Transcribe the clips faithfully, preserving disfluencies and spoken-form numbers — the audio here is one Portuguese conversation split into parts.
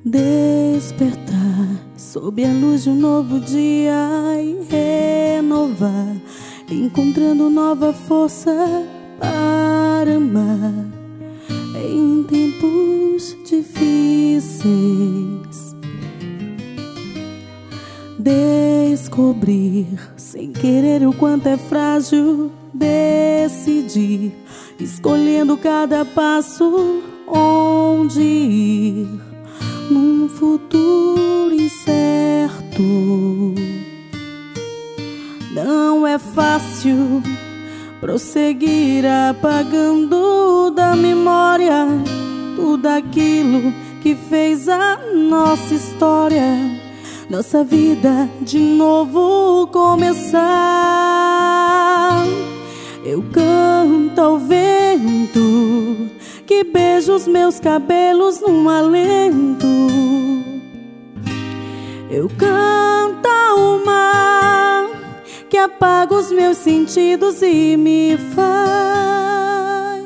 Despertar sob a luz de um novo dia e renovar, encontrando nova força para amar em tempos difíceis. Descobrir sem querer o quanto é frágil, decidir, escolhendo cada passo onde ir num futuro incerto. Não é fácil prosseguir apagando da memória tudo aquilo que fez a nossa história, nossa vida de novo começar. Eu canto ao vento que beija os meus cabelos num alento. Eu canto ao mar que apaga os meus sentidos e me faz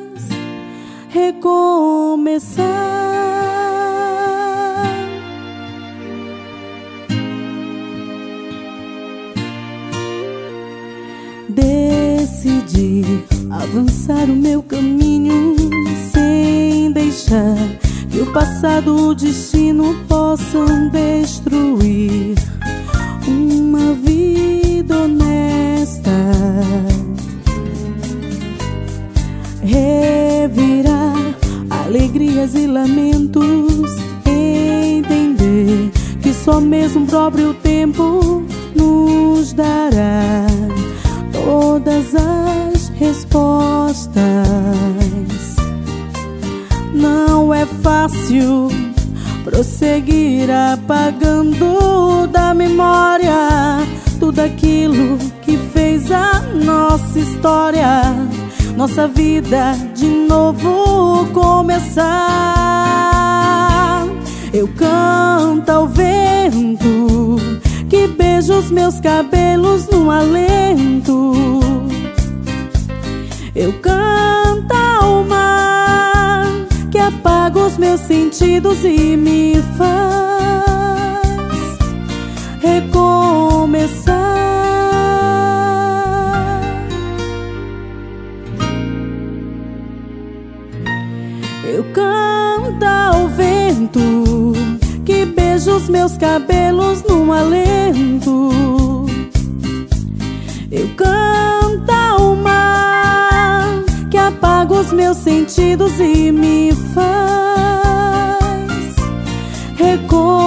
recomeçar. Decidi avançar o meu caminho sem deixar que o passado e o destino possam destruir uma vida honesta. Revirar alegrias e lamentos, entender que só mesmo o próprio tempo nos dará todas as respostas. Não é fácil prosseguir apagando da memória tudo aquilo que fez a nossa história, nossa vida de novo começar. Eu canto ao vento que beija os meus cabelos num alento. Eu canto ao mar que apaga os meus sentidos e me faz recomeçar. Eu canto ao vento que beija os meus cabelos num alento. Eu canto ao mar que apaga os meus sentidos e me faz recomeçar.